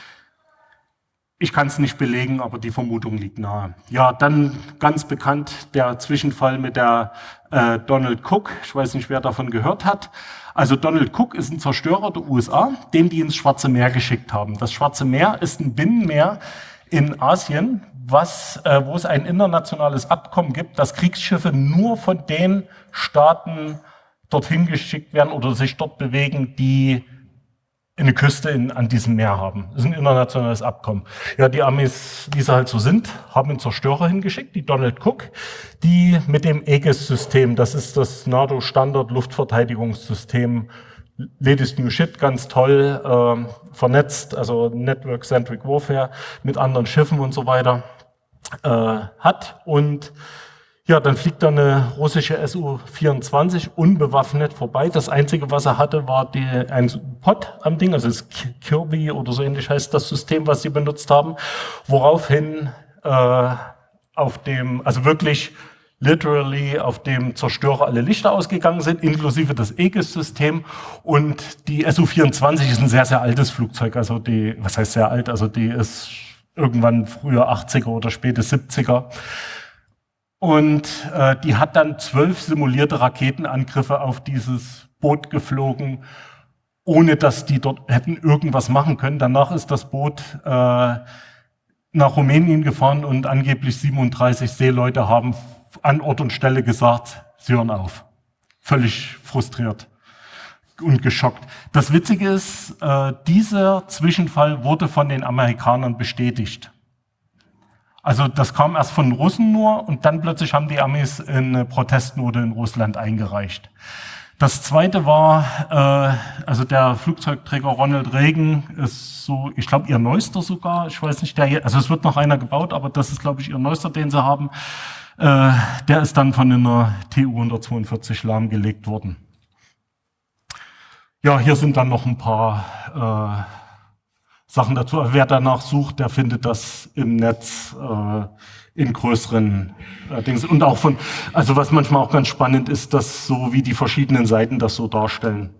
Ich kann es nicht belegen, aber die Vermutung liegt nahe. Ja, dann ganz bekannt der Zwischenfall mit der äh, Donald Cook. Ich weiß nicht, wer davon gehört hat. Also Donald Cook ist ein Zerstörer der U S A, den die ins Schwarze Meer geschickt haben. Das Schwarze Meer ist ein Binnenmeer in Asien, was, äh, wo es ein internationales Abkommen gibt, dass Kriegsschiffe nur von den Staaten dorthin geschickt werden oder sich dort bewegen, die eine Küste in, an diesem Meer haben. Das ist ein internationales Abkommen. Ja, die Amis, wie sie halt so sind, haben einen Zerstörer hingeschickt, die Donald Cook, die mit dem Aegis-System, das ist das NATO-Standard-Luftverteidigungssystem, latest new shit, ganz toll, äh, vernetzt, also Network-Centric Warfare mit anderen Schiffen und so weiter, äh, hat. Und ja, dann fliegt da eine russische S U vierundzwanzig unbewaffnet vorbei. Das Einzige, was er hatte, war die, ein Pod am Ding, also das Kirby oder so ähnlich heißt das System, was sie benutzt haben, woraufhin äh, auf dem, also wirklich literally auf dem Zerstörer alle Lichter ausgegangen sind, inklusive das Aegis-System. Und die S U vierundzwanzig ist ein sehr, sehr altes Flugzeug, also die, was heißt sehr alt, also die ist irgendwann früher achtziger oder späte siebziger. Und äh, die hat dann zwölf simulierte Raketenangriffe auf dieses Boot geflogen, ohne dass die dort hätten irgendwas machen können. Danach ist das Boot äh, nach Rumänien gefahren und angeblich siebenunddreißig Seeleute haben an Ort und Stelle gesagt, sie hören auf. Völlig frustriert und geschockt. Das Witzige ist, äh, dieser Zwischenfall wurde von den Amerikanern bestätigt. Also das kam erst von den Russen nur und dann plötzlich haben die Amis eine Protestnote in Russland eingereicht. Das zweite war, äh, also der Flugzeugträger Ronald Reagan ist so, ich glaube ihr neuester sogar, ich weiß nicht, der hier, also es wird noch einer gebaut, aber das ist glaube ich ihr neuester, den sie haben. Äh, der ist dann von einer T U hundertzweiundvierzig lahmgelegt worden. Ja, hier sind dann noch ein paar äh, Sachen dazu. Wer danach sucht, der findet das im Netz äh, in größeren äh, Dings. Und auch von, also was manchmal auch ganz spannend ist, dass so wie die verschiedenen Seiten das so darstellen.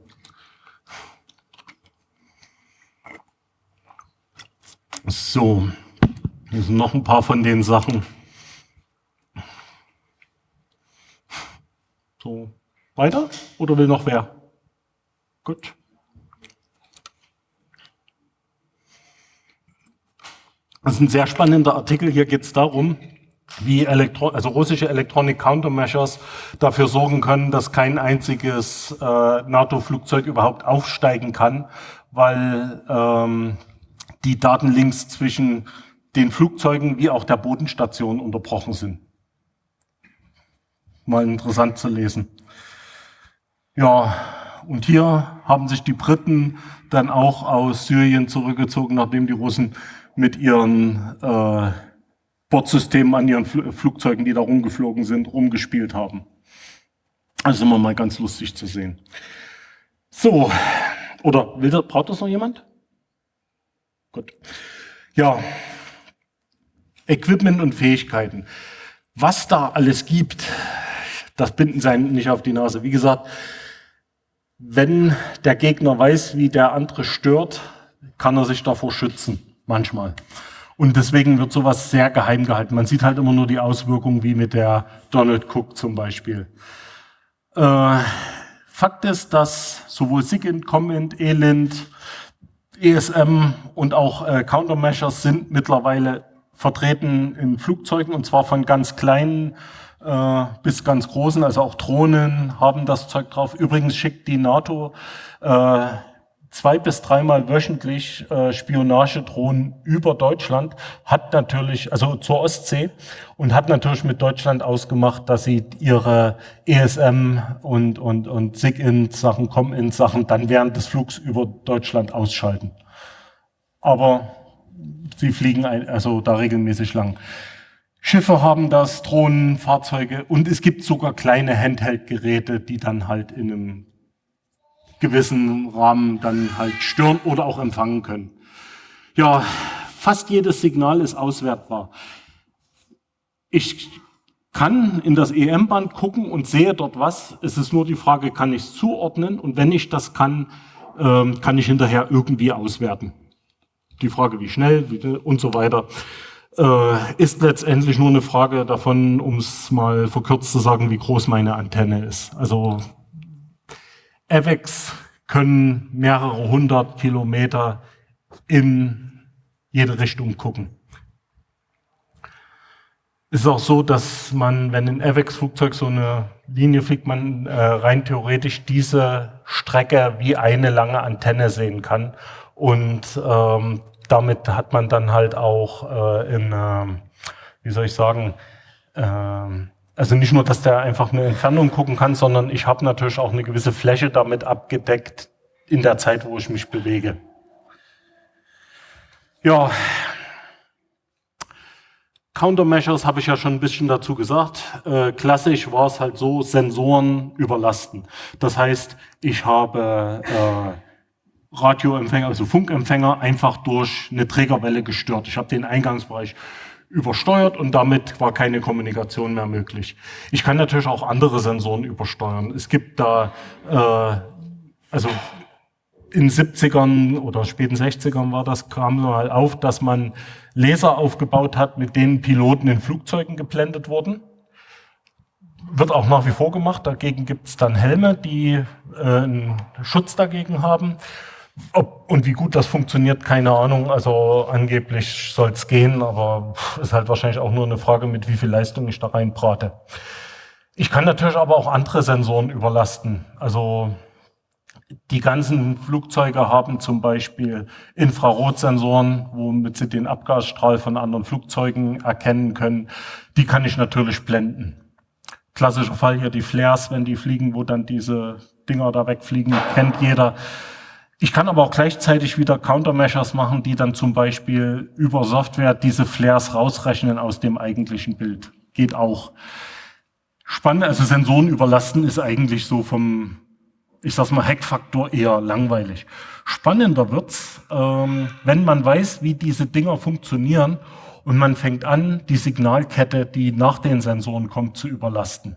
So, hier sind noch ein paar von den Sachen. So, weiter? Oder will noch wer? Gut. Das ist ein sehr spannender Artikel. Hier geht es darum, wie Elektro also russische Electronic Countermeasures dafür sorgen können, dass kein einziges äh, NATO-Flugzeug überhaupt aufsteigen kann, weil ähm, die Datenlinks zwischen den Flugzeugen wie auch der Bodenstation unterbrochen sind. Mal interessant zu lesen. Ja, und hier haben sich die Briten dann auch aus Syrien zurückgezogen, nachdem die Russen mit ihren äh, Bordsystemen an ihren Fl Flugzeugen, die da rumgeflogen sind, rumgespielt haben. Also immer mal ganz lustig zu sehen. So, oder will das, braucht das noch jemand? Gut. Ja, Equipment und Fähigkeiten. Was da alles gibt, das binden Sie einem nicht auf die Nase. Wie gesagt, wenn der Gegner weiß, wie der andere stört, kann er sich davor schützen, manchmal. Und deswegen wird sowas sehr geheim gehalten. Man sieht halt immer nur die Auswirkungen, wie mit der Donald Cook zum Beispiel. Äh, Fakt ist, dass sowohl SIGINT, COMINT, ELINT, E S M und auch äh, Countermeasures sind mittlerweile vertreten in Flugzeugen, und zwar von ganz kleinen äh, bis ganz großen, also auch Drohnen haben das Zeug drauf. Übrigens schickt die NATO äh, zwei bis dreimal wöchentlich äh, Spionagedrohnen über Deutschland, hat natürlich, also zur Ostsee, und hat natürlich mit Deutschland ausgemacht, dass sie ihre E S M und, und, und SIGINT-Sachen, COMINT-Sachen dann während des Flugs über Deutschland ausschalten. Aber sie fliegen ein, also da regelmäßig lang. Schiffe haben das, Drohnen, Fahrzeuge, und es gibt sogar kleine Handheld-Geräte, die dann halt in einem gewissen Rahmen dann halt stören oder auch empfangen können. Ja, fast jedes Signal ist auswertbar. Ich kann in das E M-Band gucken und sehe dort was. Es ist nur die Frage, kann ich es zuordnen? Und wenn ich das kann, ähm, kann ich hinterher irgendwie auswerten. Die Frage, wie schnell wie, und so weiter, äh, ist letztendlich nur eine Frage davon, um es mal verkürzt zu sagen, wie groß meine Antenne ist. Also A V A Cs können mehrere hundert Kilometer in jede Richtung gucken. Es ist auch so, dass man, wenn ein A V A X-Flugzeug so eine Linie fliegt, man äh, rein theoretisch diese Strecke wie eine lange Antenne sehen kann. Und ähm, damit hat man dann halt auch äh, in, äh, wie soll ich sagen, äh, also nicht nur, dass der einfach eine Entfernung gucken kann, sondern ich habe natürlich auch eine gewisse Fläche damit abgedeckt in der Zeit, wo ich mich bewege. Ja, Countermeasures habe ich ja schon ein bisschen dazu gesagt. Äh, klassisch war es halt so, Sensoren überlasten. Das heißt, ich habe äh, Radioempfänger, also Funkempfänger, einfach durch eine Trägerwelle gestört. Ich habe den Eingangsbereich übersteuert und damit war keine Kommunikation mehr möglich. Ich kann natürlich auch andere Sensoren übersteuern. Es gibt da, äh, also in siebzigern oder späten sechzigern war das, kam mal auf, dass man Laser aufgebaut hat, mit denen Piloten in Flugzeugen geblendet wurden. Wird auch nach wie vor gemacht. Dagegen gibt es dann Helme, die äh, einen Schutz dagegen haben. Ob und wie gut das funktioniert, keine Ahnung. Also angeblich soll es gehen, aber ist halt wahrscheinlich auch nur eine Frage, mit wie viel Leistung ich da reinbrate. Ich kann natürlich aber auch andere Sensoren überlasten. Also die ganzen Flugzeuge haben zum Beispiel Infrarotsensoren, womit sie den Abgasstrahl von anderen Flugzeugen erkennen können. Die kann ich natürlich blenden. Klassischer Fall hier die Flares, wenn die fliegen, wo dann diese Dinger da wegfliegen, kennt jeder. Ich kann aber auch gleichzeitig wieder Countermeasures machen, die dann zum Beispiel über Software diese Flares rausrechnen aus dem eigentlichen Bild. Geht auch. Spannend, also Sensoren überlasten ist eigentlich so vom, ich sag's mal, Hackfaktor eher langweilig. Spannender wird's, ähm, wenn man weiß, wie diese Dinger funktionieren und man fängt an, die Signalkette, die nach den Sensoren kommt, zu überlasten.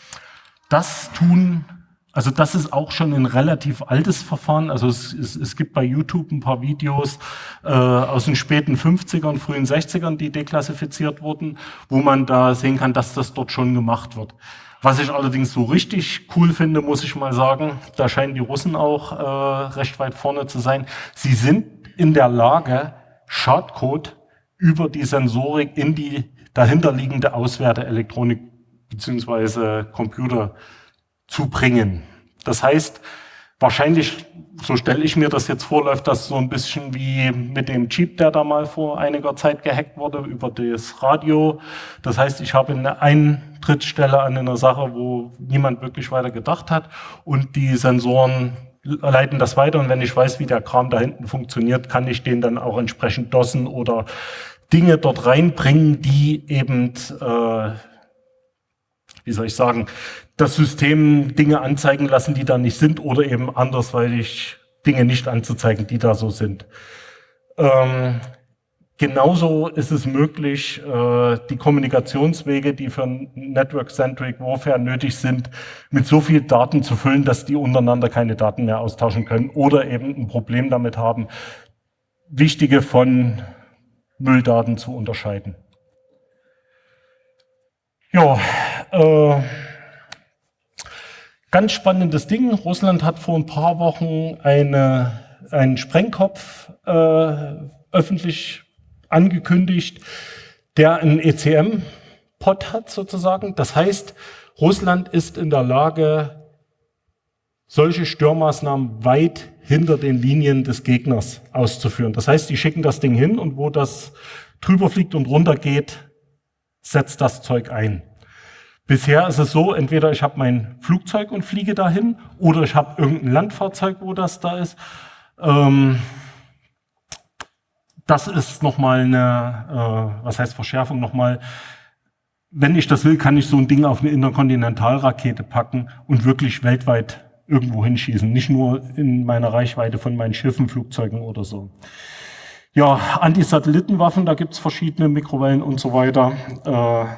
Das tun Also das ist auch schon ein relativ altes Verfahren. Also es, es, es gibt bei YouTube ein paar Videos äh, aus den späten fünfzigern, frühen sechzigern, die deklassifiziert wurden, wo man da sehen kann, dass das dort schon gemacht wird. Was ich allerdings so richtig cool finde, muss ich mal sagen, da scheinen die Russen auch äh, recht weit vorne zu sein. Sie sind in der Lage, Schadcode über die Sensorik in die dahinterliegende Auswerteelektronik beziehungsweise Computer zu bringen. Das heißt, wahrscheinlich, so stelle ich mir das jetzt vor, läuft das so ein bisschen wie mit dem Jeep, der da mal vor einiger Zeit gehackt wurde, über das Radio. Das heißt, ich habe eine Eintrittsstelle an einer Sache, wo niemand wirklich weiter gedacht hat, und die Sensoren leiten das weiter, und wenn ich weiß, wie der Kram da hinten funktioniert, kann ich den dann auch entsprechend dosen oder Dinge dort reinbringen, die eben, äh, wie soll ich sagen, das System Dinge anzeigen lassen, die da nicht sind, oder eben andersweitig Dinge nicht anzuzeigen, die da so sind. Ähm, genauso ist es möglich, äh, die Kommunikationswege, die für Network-Centric Warfare nötig sind, mit so viel Daten zu füllen, dass die untereinander keine Daten mehr austauschen können oder eben ein Problem damit haben, wichtige von Mülldaten zu unterscheiden. Ja, äh, ganz spannendes Ding. Russland hat vor ein paar Wochen eine, einen Sprengkopf äh, öffentlich angekündigt, der einen E C M-Pod hat sozusagen. Das heißt, Russland ist in der Lage, solche Störmaßnahmen weit hinter den Linien des Gegners auszuführen. Das heißt, die schicken das Ding hin und wo das drüber fliegt und runter geht, setzt das Zeug ein. Bisher ist es so, entweder ich habe mein Flugzeug und fliege dahin oder ich habe irgendein Landfahrzeug, wo das da ist. Ähm, das ist nochmal eine, äh, was heißt Verschärfung nochmal, wenn ich das will, kann ich so ein Ding auf eine Interkontinentalrakete packen und wirklich weltweit irgendwo hinschießen. Nicht nur in meiner Reichweite von meinen Schiffen, Flugzeugen oder so. Ja, Anti-Satellitenwaffen, da gibt's verschiedene Mikrowellen und so weiter. Äh,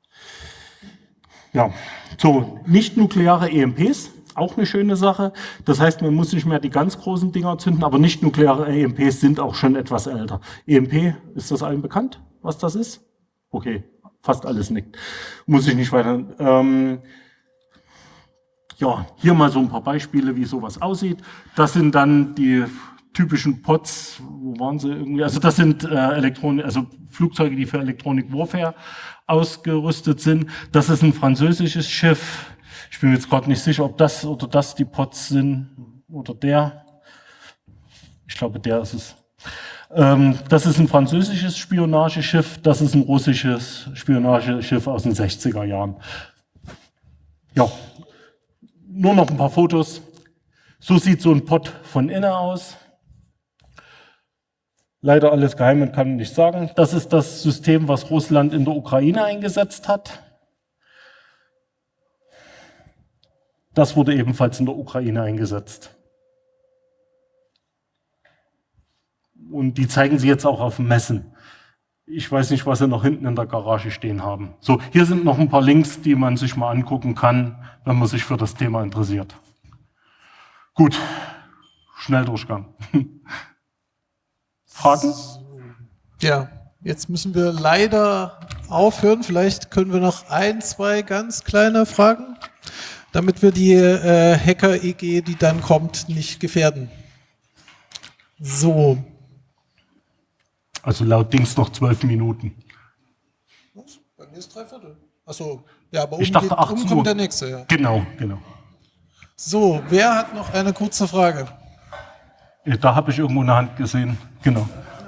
ja, so, nicht-nukleare E M Ps, auch eine schöne Sache. Das heißt, man muss nicht mehr die ganz großen Dinger zünden, aber nicht-nukleare E M Ps sind auch schon etwas älter. E M P, ist das allen bekannt, was das ist? Okay, fast alles nickt. Muss ich nicht weiter... Ähm, ja, hier mal so ein paar Beispiele, wie sowas aussieht. Das sind dann die typischen Pods, wo waren sie irgendwie? Also das sind äh, Elektronik, also Flugzeuge, die für Electronic Warfare ausgerüstet sind. Das ist ein französisches Schiff. Ich bin mir jetzt gerade nicht sicher, ob das oder das die Pods sind oder der. Ich glaube, der ist es. Ähm, das ist ein französisches Spionageschiff. Das ist ein russisches Spionageschiff aus den sechziger Jahren. Ja. Nur noch ein paar Fotos. So sieht so ein Pod von innen aus. Leider alles geheim und kann nicht sagen. Das ist das System, was Russland in der Ukraine eingesetzt hat. Das wurde ebenfalls in der Ukraine eingesetzt. Und die zeigen sie jetzt auch auf Messen. Ich weiß nicht, was sie noch hinten in der Garage stehen haben. So, hier sind noch ein paar Links, die man sich mal angucken kann, wenn man sich für das Thema interessiert. Gut, Schnelldurchgang. Fragen? Ja, jetzt müssen wir leider aufhören. Vielleicht können wir noch ein, zwei ganz kleine Fragen, damit wir die äh, Hacker-E G, die dann kommt, nicht gefährden. So. Also laut Dings noch zwölf Minuten. Was? Bei mir ist drei Viertel. Achso, ja, aber ich um, dachte geht, achtzehn um kommt Uhr. der nächste. Ja. Genau, genau. So, wer hat noch eine kurze Frage? Da habe ich irgendwo eine Hand gesehen. Genau.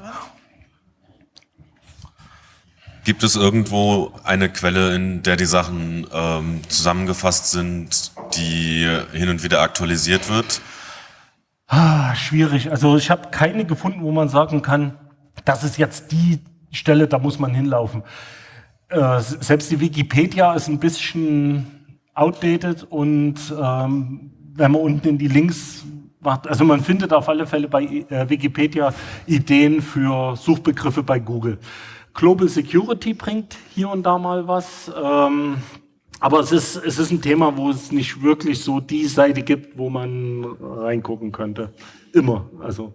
Gibt es irgendwo eine Quelle, in der die Sachen ähm, zusammengefasst sind, die hin und wieder aktualisiert wird? Ah, schwierig. Also ich habe keine gefunden, wo man sagen kann, das ist jetzt die Stelle, da muss man hinlaufen. Äh, selbst die Wikipedia ist ein bisschen outdated und ähm, wenn man unten in die Links macht, also man findet auf alle Fälle bei äh, Wikipedia Ideen für Suchbegriffe bei Google. Global Security bringt hier und da mal was. Ähm, Aber es ist, es ist ein Thema, wo es nicht wirklich so die Seite gibt, wo man reingucken könnte. Immer, also.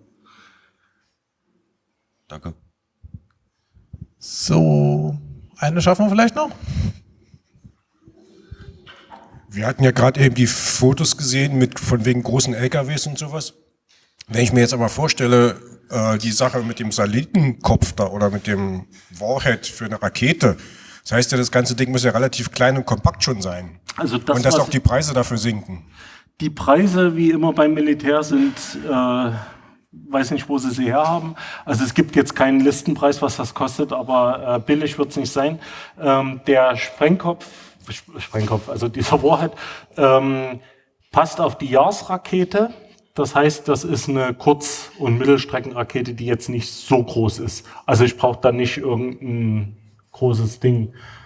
Danke. So, eine schaffen wir vielleicht noch? Wir hatten ja gerade eben die Fotos gesehen mit von wegen großen L K Ws und sowas. Wenn ich mir jetzt aber vorstelle, äh, die Sache mit dem Satellitenkopf da oder mit dem Warhead für eine Rakete, das heißt ja, das ganze Ding muss ja relativ klein und kompakt schon sein. Also das, und dass was auch die Preise dafür sinken. Die Preise, wie immer beim Militär, sind, äh, weiß nicht, wo sie sie herhaben. Also es gibt jetzt keinen Listenpreis, was das kostet, aber äh, billig wird es nicht sein. Ähm, der Sprengkopf, Sprengkopf, also dieser Warhead, ähm, passt auf die JAS-Rakete. Das heißt, das ist eine Kurz- und Mittelstreckenrakete, die jetzt nicht so groß ist. Also ich brauche da nicht irgendein großes Ding.